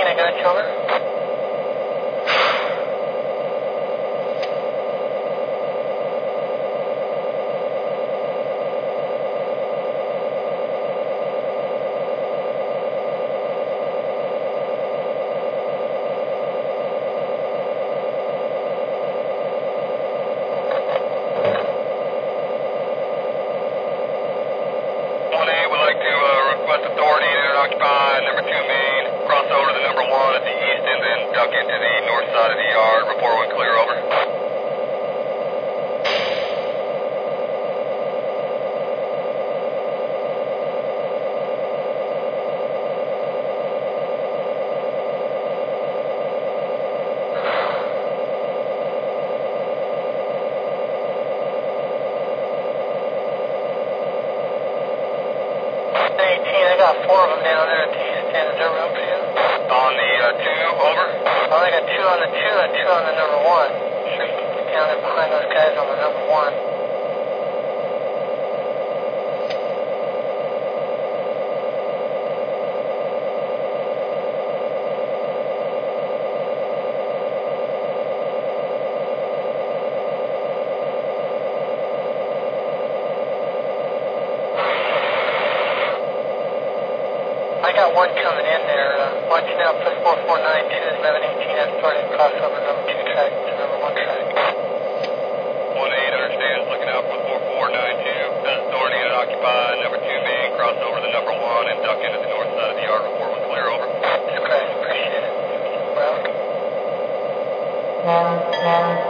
I got you, over. Request authority to occupy number 2 main, cross over to the number 1 at the east, and then duck into the north side of the yard. Report when clear, over. I got 4 of them down there at the east end. Is there room for you? On the 2, over. I only got 2 on the 2 and 2 on the number 1. Sure, you can get down there behind those guys on the number 1. I got 1 coming in there. Watch now, push 4492 is 1118. That's starting to cross over number 2 track to number 1 track. 1-8 understands, looking out for 4492. Has authority to occupy number 2 main, cross over the number 1, and duck into the north side of the yard. Report when clear, over. That's great, appreciate it. Well.